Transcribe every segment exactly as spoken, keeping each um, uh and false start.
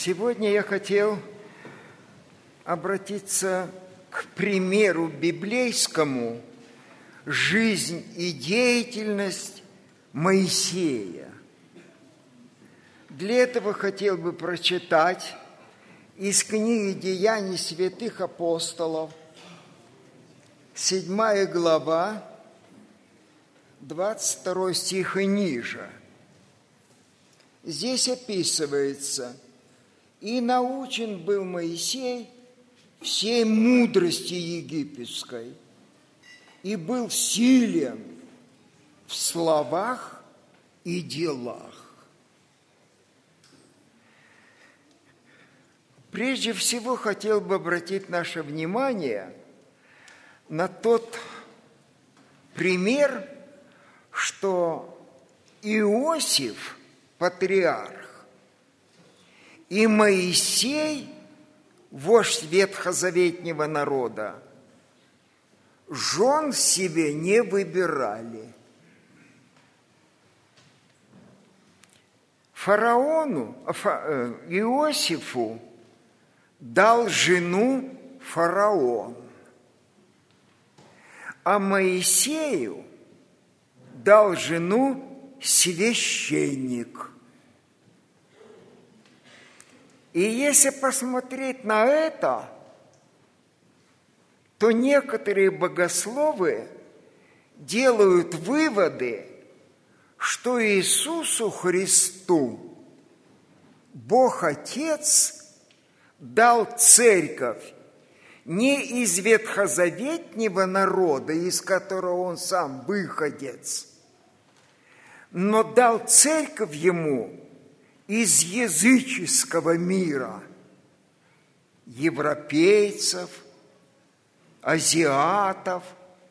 Сегодня я хотел обратиться к примеру библейскому «Жизнь и деятельность Моисея». Для этого хотел бы прочитать из книги «Деяний святых апостолов», седьмая глава, двадцать второй стих и ниже. Здесь описывается: «И научен был Моисей всей мудрости египетской, и был силен в словах и делах». Прежде всего хотел бы обратить наше внимание на тот пример, что Иосиф, патриарх, и Моисей, вождь ветхозаветнего народа, жен себе не выбирали. Фараону, Иосифу дал жену фараон, а Моисею дал жену священник. И если посмотреть на это, то некоторые богословы делают выводы, что Иисусу Христу Бог Отец дал церковь не из ветхозаветнего народа, из которого он сам выходец, но дал церковь ему из языческого мира, европейцев, азиатов,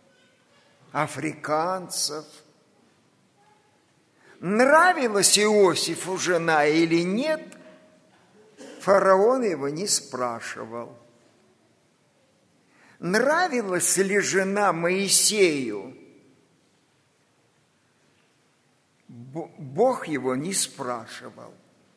африканцев. Нравилась Иосифу жена или нет, фараон его не спрашивал. Нравилась ли жена Моисею, Бог его не спрашивал.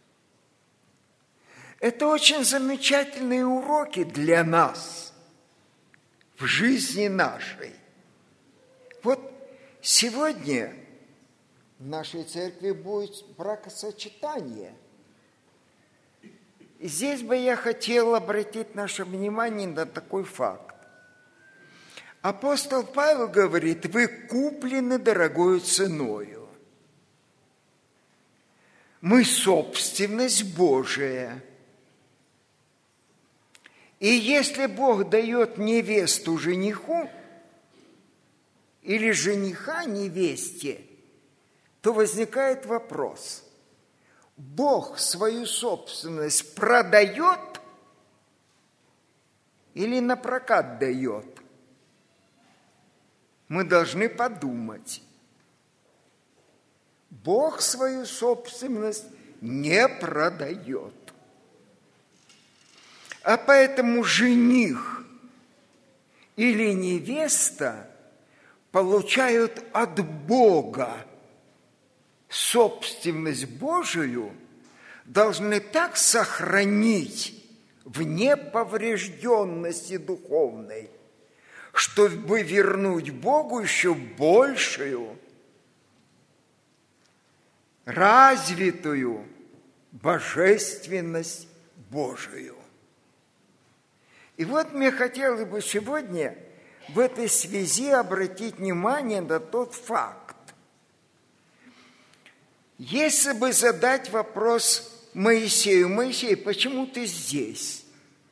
Это очень замечательные уроки для нас в жизни нашей. Вот сегодня в нашей церкви будет бракосочетание. И здесь бы я хотел обратить наше внимание на такой факт. Апостол Павел говорит: вы куплены дорогою ценою. Мы собственность Божия. И если Бог дает невесту жениху или жениха невесте, то возникает вопрос: Бог свою собственность продает или на прокат дает? Мы должны подумать. Бог свою собственность не продает. А поэтому жених или невеста получают от Бога собственность Божию, должны так сохранить в неповрежденности духовной, чтобы вернуть Богу еще большую, развитую божественность Божию. И вот мне хотелось бы сегодня в этой связи обратить внимание на тот факт. Если бы задать вопрос Моисею: Моисей, почему ты здесь?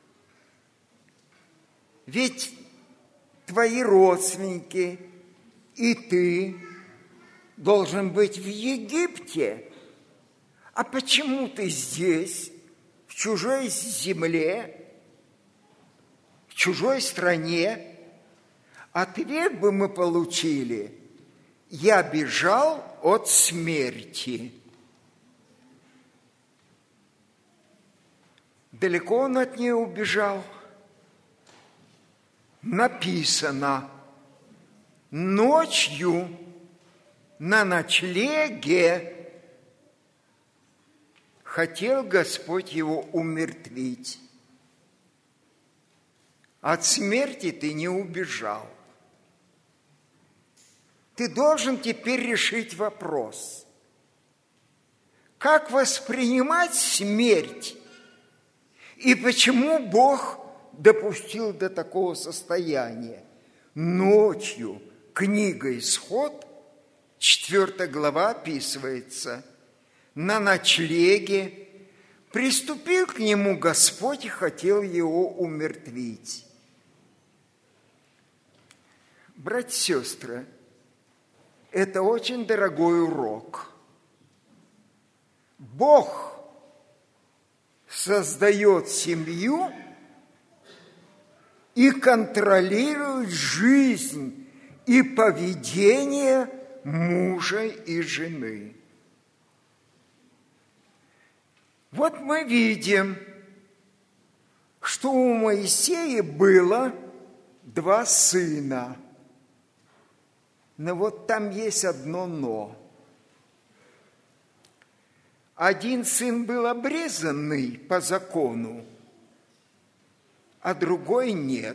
Ведь твои родственники и ты должен быть в Египте. А почему ты здесь, в чужой земле, в чужой стране? Ответ бы мы получили: я бежал от смерти. Далеко он от нее убежал? Написано: ночью на ночлеге хотел Господь его умертвить. От смерти ты не убежал. Ты должен теперь решить вопрос. Как воспринимать смерть? И почему Бог допустил до такого состояния? Ночью, книга Исход, четвёртая глава описывается. На ночлеге приступил к нему Господь и хотел его умертвить. Братья и сестры, это очень дорогой урок. Бог создает семью и контролирует жизнь и поведение мужа и жены. Вот мы видим, что у Моисея было два сына. Но вот там есть одно «но». Один сын был обрезанный по закону, а другой нет.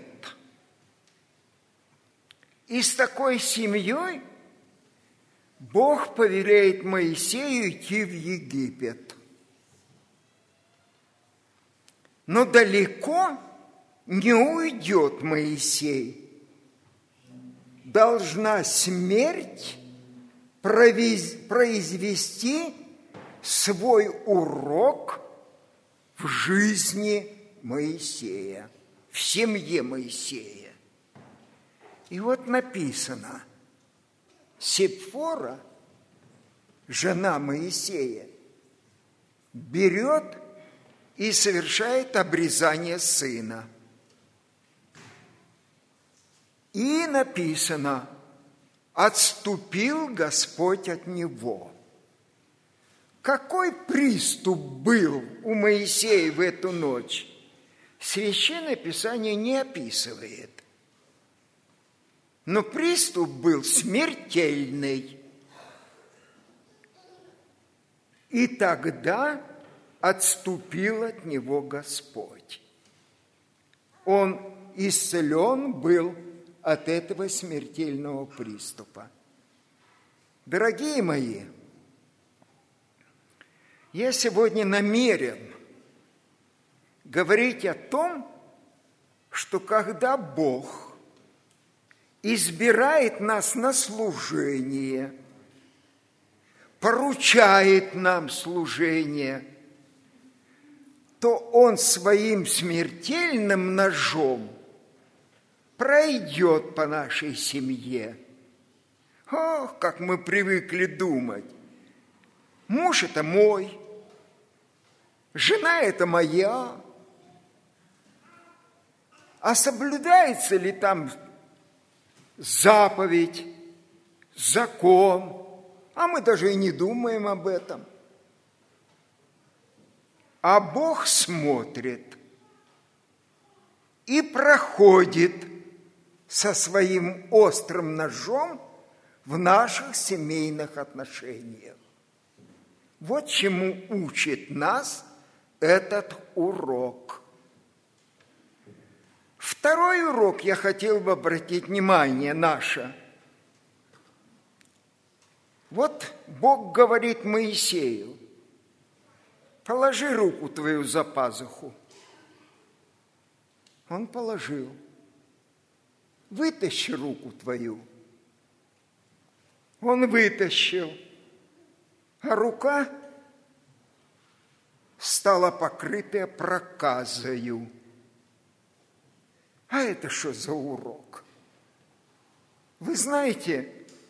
И с такой семьей Бог повелеет Моисею идти в Египет. Но далеко не уйдет Моисей. Должна смерть произвести свой урок в жизни Моисея, в семье Моисея. И вот написано, Сепфора, жена Моисея, берет и совершает обрезание сына. И написано, отступил Господь от него. Какой приступ был у Моисея в эту ночь? Священное Писание не описывает. Но приступ был смертельный. И тогда отступил от него Господь. Он исцелен был от этого смертельного приступа. Дорогие мои, я сегодня намерен говорить о том, что когда Бог избирает нас на служение, поручает нам служение, то Он своим смертельным ножом пройдет по нашей семье. Ох, как мы привыкли думать. Муж – это мой, жена – это моя. А соблюдается ли там заповедь, закон? А мы даже и не думаем об этом. А Бог смотрит и проходит со своим острым ножом в наших семейных отношениях. Вот чему учит нас этот урок. Второй урок я хотел бы обратить внимание наше. Вот Бог говорит Моисею, положи руку твою за пазуху. Он положил. Вытащи руку твою. Он вытащил. А рука стала покрытая проказою. А это что за урок? Вы знаете,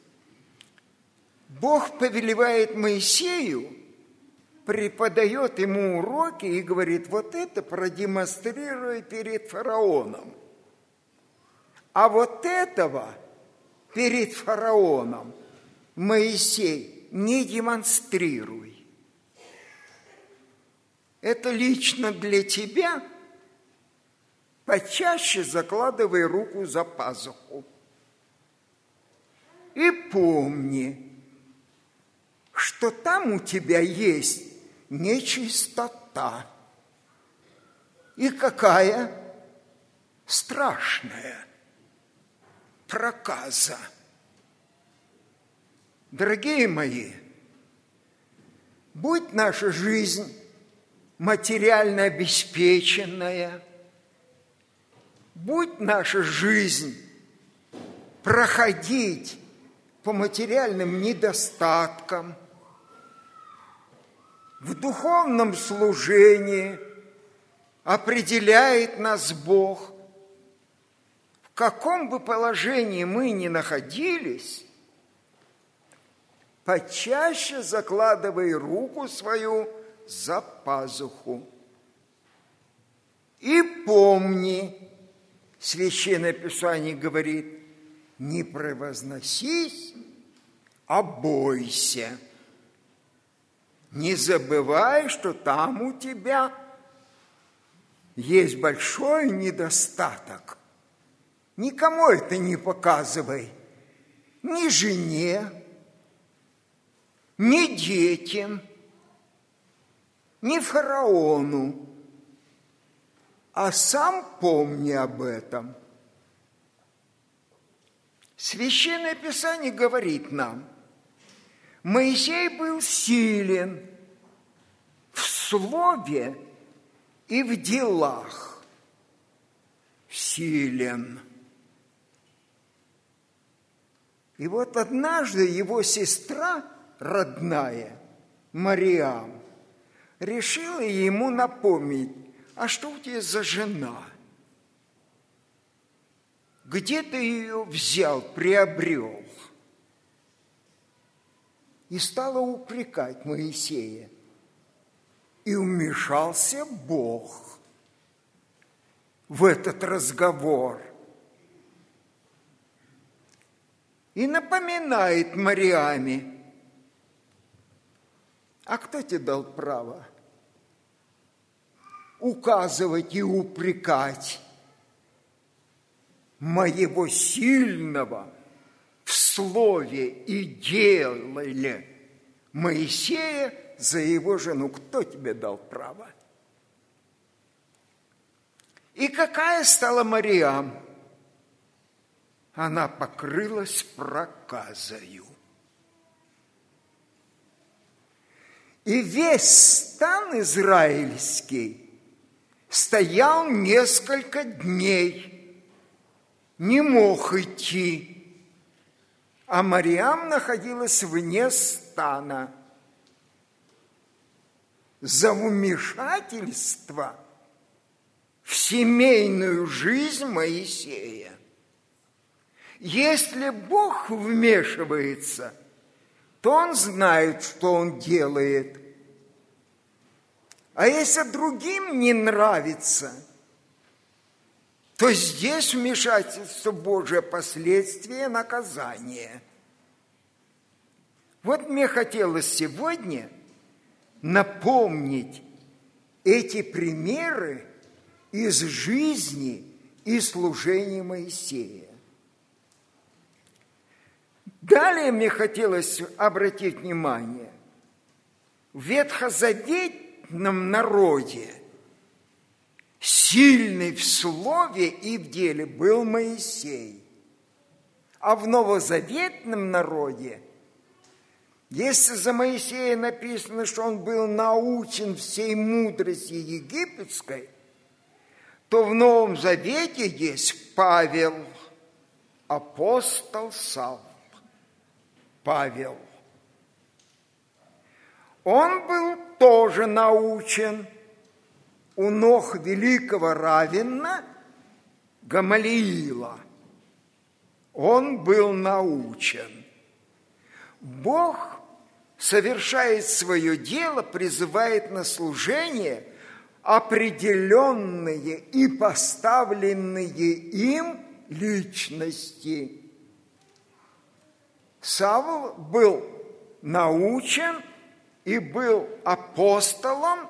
Бог повелевает Моисею, преподает ему уроки и говорит, вот это продемонстрируй перед фараоном. А вот этого перед фараоном, Моисей, не демонстрируй. Это лично для тебя. Почаще закладывай руку за пазуху. И помни, что там у тебя есть нечистота. И какая страшная проказа. Дорогие мои, будь наша жизнь материально обеспеченная, будь наша жизнь проходить по материальным недостаткам, в духовном служении определяет нас Бог. В каком бы положении мы ни находились, почаще закладывай руку свою за пазуху. И помни, Священное Писание говорит, не превозносись, а бойся. Не забывай, что там у тебя есть большой недостаток. Никому это не показывай, ни жене, ни детям, ни фараону, а сам помни об этом. Священное Писание говорит нам, Моисей был силен в слове и в делах. Силен. И вот однажды его сестра родная, Мариам, решила ему напомнить, а что у тебя за жена? Где ты ее взял, приобрел? И стала упрекать Моисея. И вмешался Бог в этот разговор. И напоминает Мариаме, а кто тебе дал право указывать и упрекать моего сильного в слове и деле Моисея за его жену? Кто тебе дал право? И какая стала Мариам? Она покрылась проказою. И весь стан израильский стоял несколько дней, не мог идти, а Мариам находилась вне стана за вмешательство в семейную жизнь Моисея. Если Бог вмешивается, то Он знает, что Он делает. А если другим не нравится, то здесь вмешательство Божие, последствия наказания. Вот мне хотелось сегодня напомнить эти примеры из жизни и служения Моисея. Далее мне хотелось обратить внимание, в ветхозаветном народе сильный в слове и в деле был Моисей, а в новозаветном народе, если за Моисея написано, что он был научен всей мудрости египетской, то в Новом Завете есть Павел, апостол Савл. Павел. Он был тоже научен у ног великого раввина Гамалиила. Он был научен. Бог совершает свое дело, призывает на служение определенные и поставленные им личности. Савл был научен и был апостолом,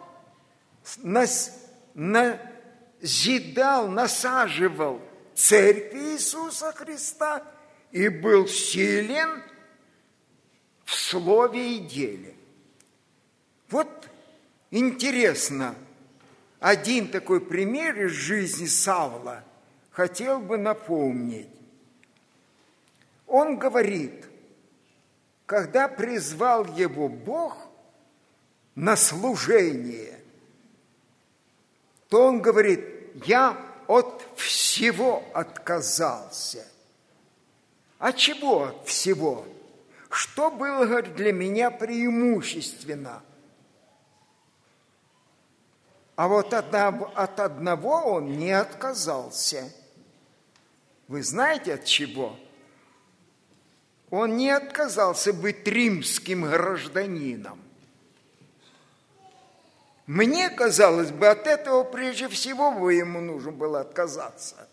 назидал, насаживал церкви Иисуса Христа и был силен в слове и деле. Вот Интересно, один такой пример из жизни Савла хотел бы напомнить. Он говорит, когда призвал его Бог на служение, то он говорит, я от всего отказался. А чего от всего? Что было, говорит, для меня преимущественно? А вот от одного он не отказался. Вы знаете, от чего? Он не отказался быть римским гражданином. Мне казалось бы, от этого прежде всего бы ему нужно было отказаться.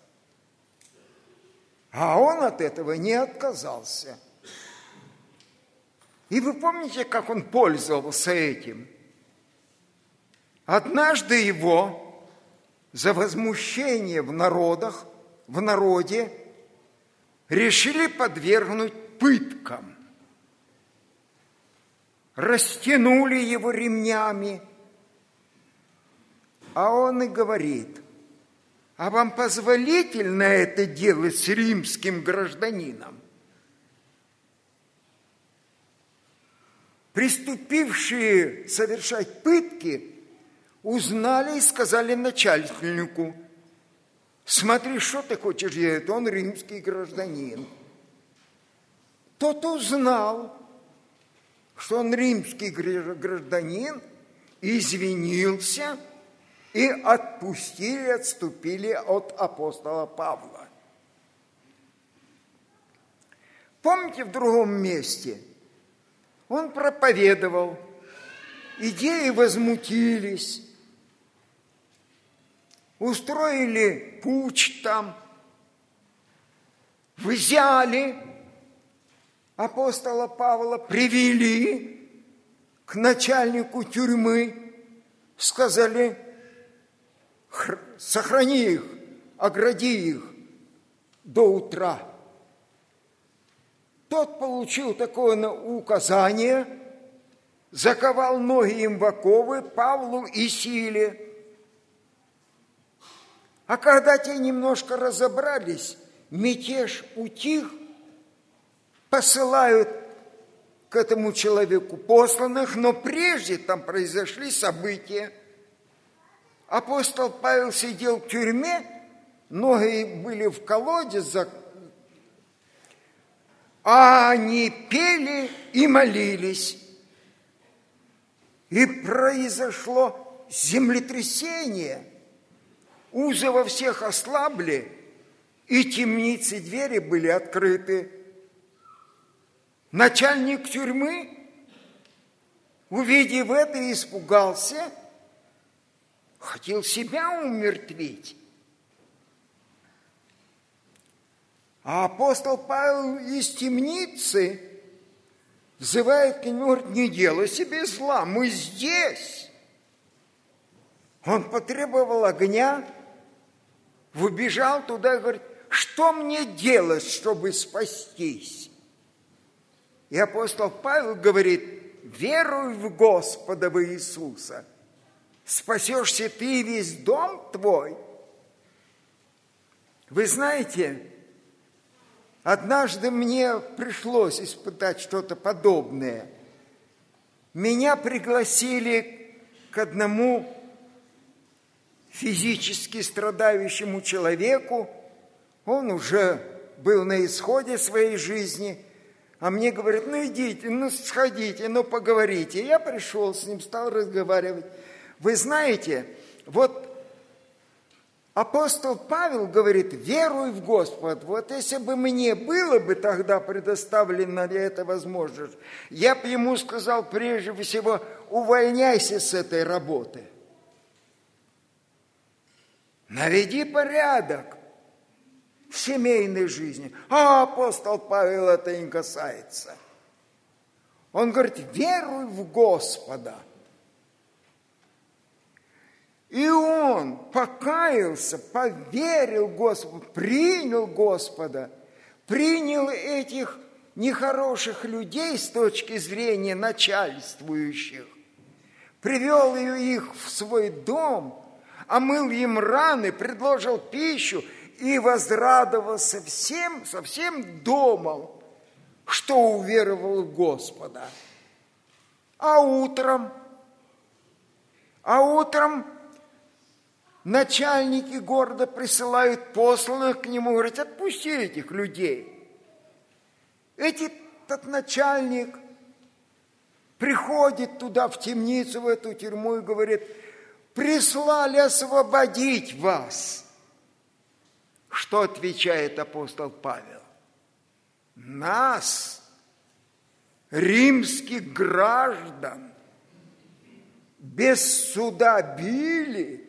А он от этого не отказался. И вы помните, как он пользовался этим? Однажды его за возмущение в народах, в народе решили подвергнуть пыткам. Растянули его ремнями. А он и говорит, а вам позволительно это делать с римским гражданином? Приступившие совершать пытки узнали и сказали начальнику, смотри, что ты хочешь делать, он римский гражданин. Тот узнал, что он римский гражданин, извинился, и отпустили, отступили от апостола Павла. Помните, в другом месте он проповедовал, идеи возмутились, устроили путч там, взяли апостола Павла, привели к начальнику тюрьмы, сказали, сохрани их, огради их до утра. Тот получил такое указание, заковал ноги им в оковы, Павлу и Силе. А когда те немножко разобрались, мятеж утих, посылают к этому человеку посланных, но прежде там произошли события. Апостол Павел сидел в тюрьме, ноги были в колодец, а они пели и молились. И произошло землетрясение. Узы во всех ослабли, и темницы, двери были открыты. Начальник тюрьмы, увидев это, испугался, хотел себя умертвить. А апостол Павел из темницы взывает к нему, говорит, не делай себе зла, мы здесь. Он потребовал огня, выбежал туда и говорит, что мне делать, чтобы спастись? И апостол Павел говорит, веруй в Господа в Иисуса, спасешься ты и весь дом твой. Вы знаете, однажды мне пришлось испытать что-то подобное. Меня пригласили к одному физически страдающему человеку. Он уже был на исходе своей жизни. А мне говорят, ну идите, ну сходите, ну поговорите. Я пришел с ним, стал разговаривать. Вы знаете, вот апостол Павел говорит, веруй в Господа. Вот если бы мне было бы тогда предоставлена эта возможность, я бы ему сказал прежде всего, увольняйся с этой работы. Наведи порядок в семейной жизни. А апостол Павел это не касается. Он говорит, веруй в Господа. И он покаялся, поверил Господу, принял Господа, принял этих нехороших людей с точки зрения начальствующих, привел их в свой дом, омыл им раны, предложил пищу и возрадовался всем, со всем домом, что уверовал в Господа. А утром, а утром начальники города присылают посланных к нему, говорят: отпусти этих людей. Этот начальник приходит туда, в темницу, в эту тюрьму, и говорит: прислали освободить вас. Что отвечает апостол Павел? Нас, римских граждан, без суда били,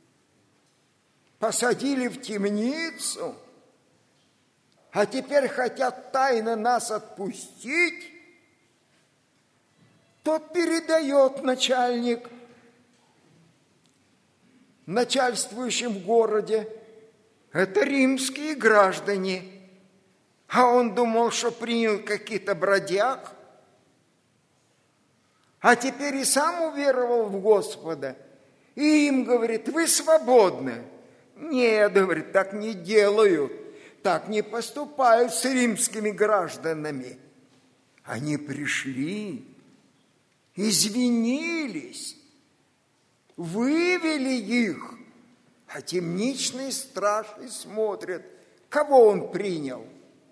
посадили в темницу, а теперь хотят тайно нас отпустить. Тот передает начальник начальствующим в городе: это римские граждане. А он думал, что принял каких-то бродяг, а теперь и сам уверовал в Господа. И им говорит: вы свободны. Нет, говорит, так не делают, так не поступают с римскими гражданами. Они пришли, извинились, вывели их, а темничный страж и смотрит, кого он принял.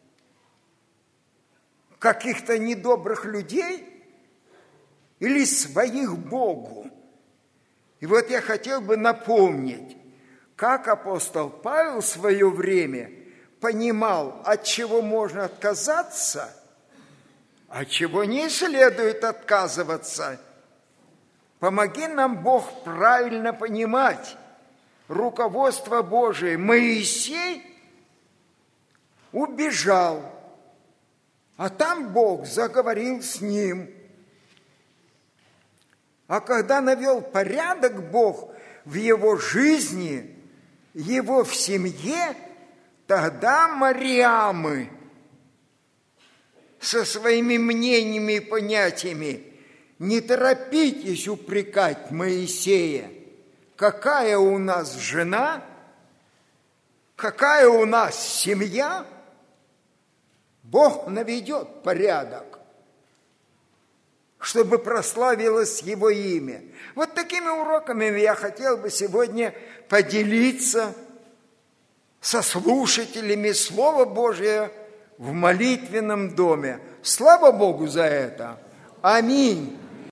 Каких-то недобрых людей или своих Богу? И вот я хотел бы напомнить, как апостол Павел в свое время понимал, от чего можно отказаться, от чего не следует отказываться. Помоги нам, Бог, правильно понимать руководство Божие. Моисей убежал, а там Бог заговорил с ним. А когда навел порядок Бог в его жизни, его в семье, тогда Мариамы со своими мнениями и понятиями: не торопитесь упрекать Моисея. Какая у нас жена, какая у нас семья, Бог наведет порядок, чтобы прославилось Его имя. Вот такими уроками я хотел бы сегодня поделиться со слушателями Слова Божия в молитвенном доме. Слава Богу за это! Аминь!